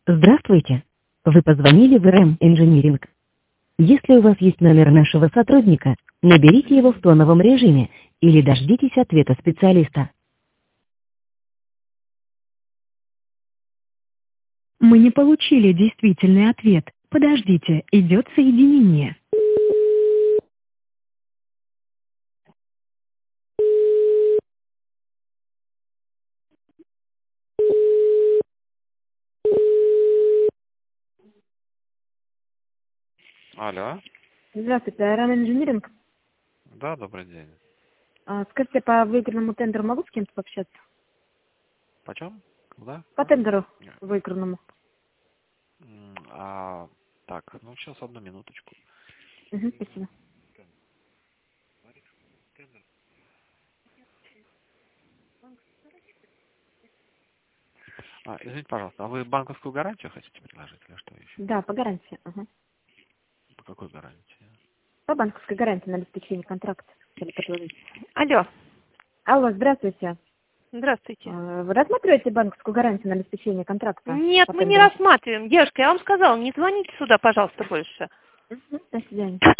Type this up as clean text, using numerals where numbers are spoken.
Здравствуйте. Вы позвонили в РМ Engineering. Если у вас есть номер нашего сотрудника, наберите его в тоновом режиме или дождитесь ответа специалиста. Мы не получили действительный ответ. Подождите, идет соединение. Алло. Здравствуйте, РМ Инжиниринг. Да, добрый день. Скажите, по выигранному тендеру могу с кем-то пообщаться? Почем? Куда? По тендеру Нет. выигранному. Так, ну сейчас одну минуточку. Угу, спасибо. Извините, пожалуйста, а вы банковскую гарантию хотите предложить или что еще? Да, по гарантии. Ага. По какой гарантии? По банковской гарантии на обеспечение контракта. Хотели предложить. Алло, Алло, здравствуйте. здравствуйте. Вы рассматриваете банковскую гарантию на обеспечение контракта? Нет, по мы не тендеру? рассматриваем. Девушка, я вам сказала, не звоните сюда, пожалуйста, больше. До свидания.